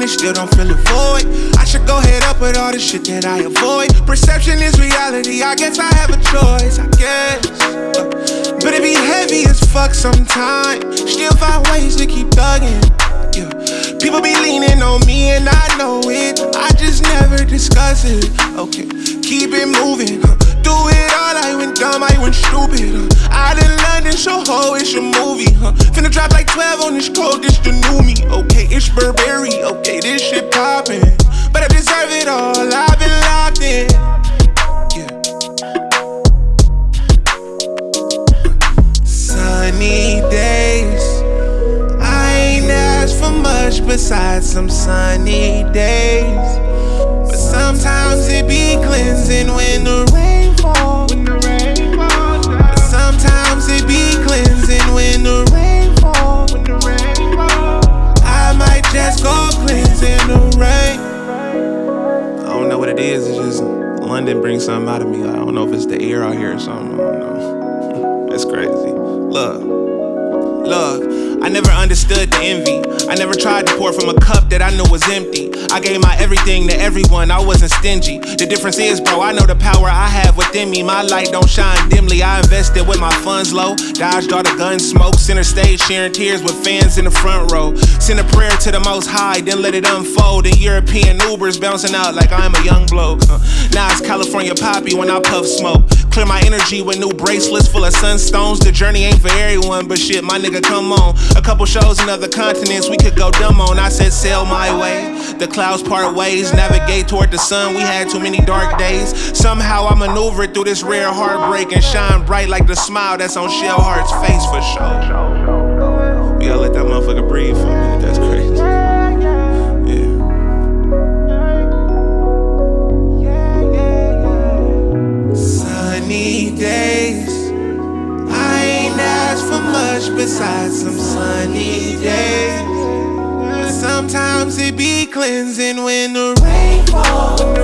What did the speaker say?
it, still don't fill a void. I should go head up with all the shit that I avoid. Perception is reality, I guess I have a choice, I guess. But it be heavy as fuck sometimes. Still find ways to keep thugging. Yeah. People be leaning on me and I know it. I just never discuss it. Okay, keep it moving. Do it all, I went dumb, I went stupid. Out in London, so ho, it's a movie. Finna drop like 12 on this code, this the new me. Okay, it's Burberry, okay, this shit poppin'. But I deserve it all, I've been locked in. Yeah. Sunny days, I ain't asked for much besides some sunny days. But sometimes it be cleansing when the rain falls. But sometimes it be cleansing when the rain falls. I might just go cleanse in the rain. I don't know what it is, it's just London brings something out of me. I don't know if it's the air out here or something, I don't know. It's crazy. Look, I never understood the envy. I never tried to pour from a cup that I knew was empty. I gave my everything to everyone, I wasn't stingy. The difference is, bro, I know the power I have within me. My light don't shine dimly, I invested with my funds low. Dodged all the gun smoke, center stage sharing tears with fans in the front row. Send a prayer to the most high, then let it unfold. In European Ubers bouncing out like I'm a young bloke. Now it's California poppy when I puff smoke. Clear my energy with new bracelets full of sunstones. The journey ain't for everyone, but shit, my nigga, come on. A couple shows in other continents we could go dumb on. I said sail my way, the clouds part ways, navigate toward the sun. We had too many dark days. Somehow I maneuvered through this rare heartbreak and shine bright like the smile that's on Shell Heart's face for sure. We gotta let that motherfucker breathe for a minute, that's crazy. Sunny days, I ain't asked for much besides some sunny days. But sometimes it be cleansing when the rain falls.